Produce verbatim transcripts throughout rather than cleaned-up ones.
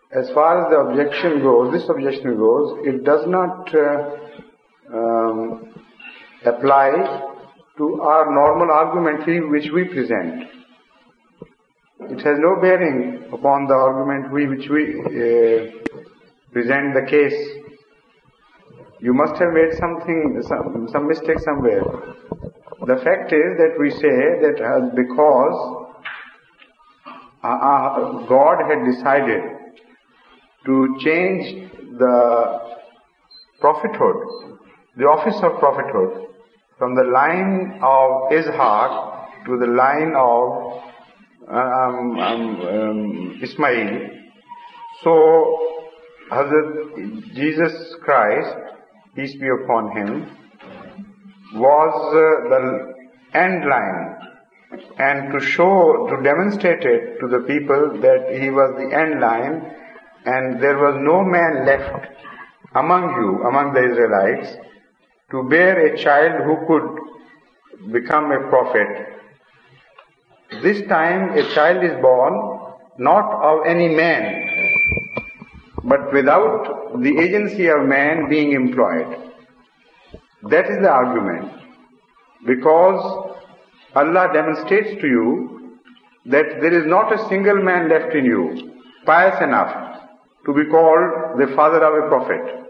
as far as the objection goes, this objection goes, it does not uh, um, apply to our normal argument which we present. It has no bearing upon the argument we, which we uh, present the case. You must have made something, some, some mistake somewhere. The fact is that we say that uh, because uh, uh, God had decided to change the prophethood, the office of prophethood, from the line of Ishaq to the line of um, um, um, Ismail. So, Hazrat Jesus Christ, peace be upon him, was uh, the end line, and to show, to demonstrate it to the people that he was the end line, and there was no man left among you, among the Israelites, to bear a child who could become a prophet. This time a child is born not of any man, but without the agency of man being employed. That is the argument. Because Allah demonstrates to you that there is not a single man left in you, pious enough to be called the father of a prophet.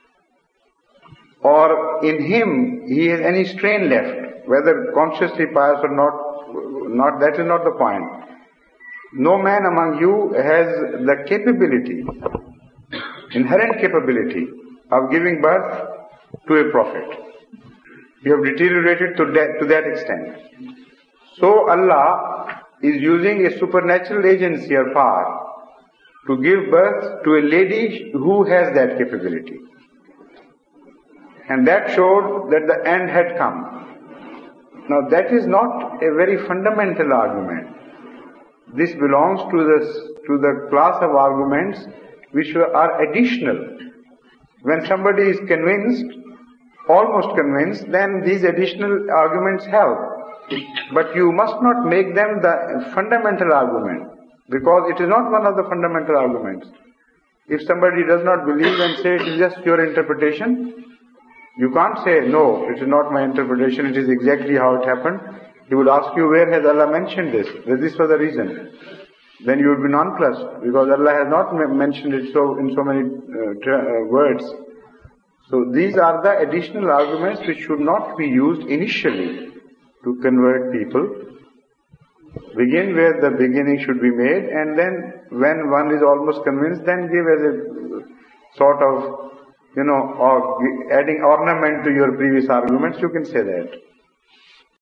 Or in him he has any strain left, whether consciously pious or not, not that is not the point. No man among you has the capability, inherent capability of giving birth to a prophet. You have deteriorated to that, to that extent. So Allah is using a supernatural agency or power to give birth to a lady who has that capability. And that showed that the end had come. Now that is not a very fundamental argument. This belongs to the, to the class of arguments which are additional. When somebody is convinced, almost convinced, then these additional arguments help. But you must not make them the fundamental argument, because it is not one of the fundamental arguments. If somebody does not believe and say it is just your interpretation, you can't say, no, it is not my interpretation, it is exactly how it happened. He would ask you, where has Allah mentioned this? That this was the reason. Then you would be nonplussed, because Allah has not mentioned it so in so many uh, tra- uh, words. So these are the additional arguments which should not be used initially to convert people. Begin where the beginning should be made, and then when one is almost convinced, then give as a sort of, you know, or adding ornament to your previous arguments, you can say that.